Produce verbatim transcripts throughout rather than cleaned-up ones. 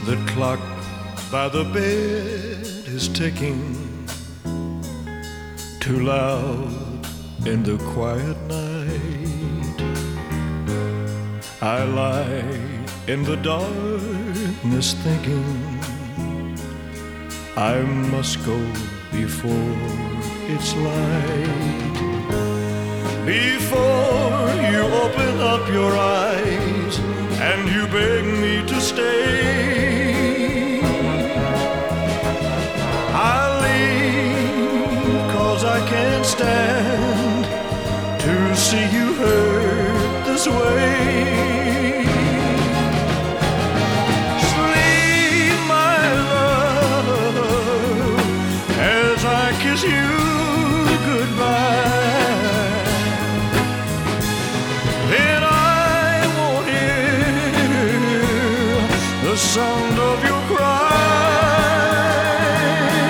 The clock by the bed is ticking, too loud in the quiet night. I lie in the darkness thinking I must go before it's light. Before you open up your eyes and you beg me to stay, I'll leave, 'cause I can't stand to see you hurt this way. Sleep, my love, as I kiss you goodbye. Then I won't hear the sound of your cry.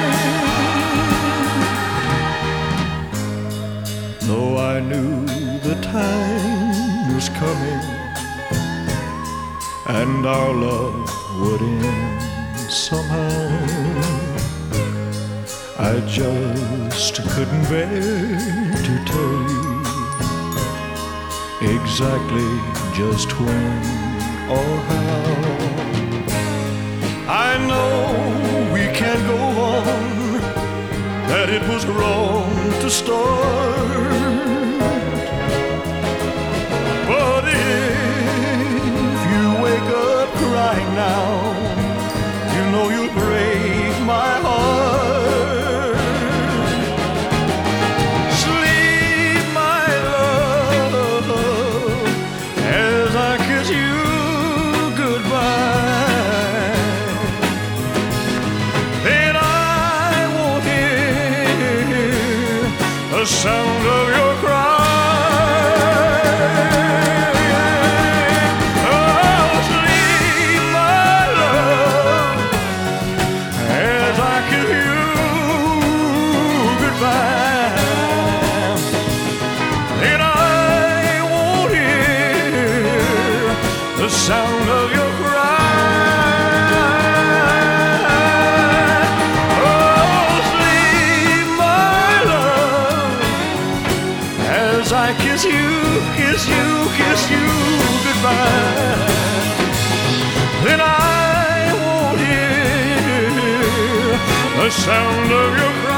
Though I knew the time was coming and our love would end somehow, I just couldn't bear to tell you exactly just when or how. I know we can't go on, that it was wrong to start, but if you wake up crying now, you know you'll break my heart. Sleep, my love, as I kiss you goodbye. Then I won't hear the sound of your cry. Oh, sleep, my love, as I kiss you goodbye. Then I won't hear the sound of your cry. Oh, sleep, my love, as I kiss you, kiss you, kiss you goodbye. Then I won't hear the sound of your cry.